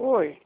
Oi.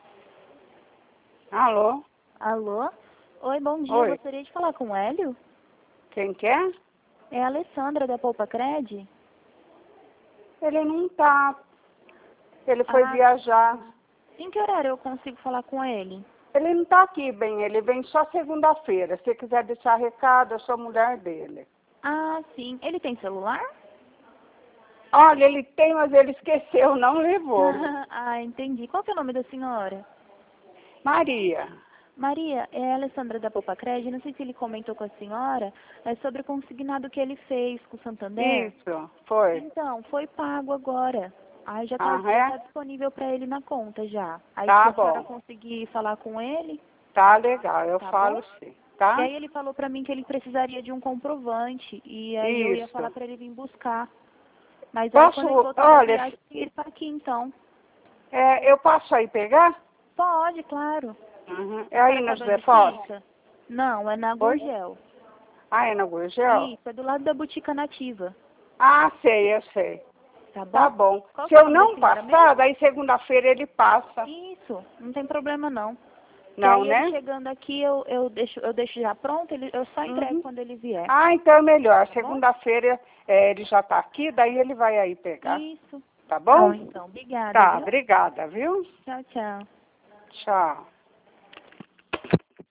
Alô? Alô? Oi, bom dia. Oi. Gostaria de falar com o Hélio? Quem quer? É a Alessandra da Poupa Cred? Ele não tá. Ele foi Ah, viajar. em que horário eu consigo falar com ele? Ele não tá aqui, bem. Ele vem só segunda-feira. Se quiser deixar recado, eu sou a mulher dele. Ah, sim. Ele tem celular? Olha, ele tem, mas ele esqueceu, não levou. Ah, entendi. Qual que é o nome da senhora? Maria. Maria, é a Alessandra da Poupa Cred. Não sei se ele comentou com a senhora, é sobre o consignado que ele fez com o Santander. Isso, foi. Então, foi pago agora. Aí já Ah, tá é? disponível para ele na conta já. Aí se Tá a senhora bom. conseguir falar com ele, Tá legal, eu tá falo bom? sim, E tá? aí ele falou pra mim que ele precisaria de um comprovante. E aí eu ia falar Isso. pra ele vir buscar. Mas aí Posso, quando ele voltar da olha, viagem, ele tá aqui então. eu posso aí pegar? Pode, claro. Uhum. É A aí senhora na sabe José onde Foz? fica? Não, é na Oi? Gurgel. Ah, é na Gurgel? Isso, é do lado da Botica Nativa. Ah, sei, eu sei. Tá Tá bom? bom. Qual Se que é o eu nome da não senhora passar, mesmo? daí segunda-feira ele passa. Isso, não tem problema não. Que Não, aí ele né? chegando aqui, eu deixo já pronto, eu só entrego Uhum. quando ele vier. Ah, então é melhor. Tá bom? Segunda-feira ele já tá aqui, daí ele vai aí pegar. Isso. Tá Tá bom bom? então. Obrigada, Tá, viu? obrigada, viu? Tchau, tchau. Tchau.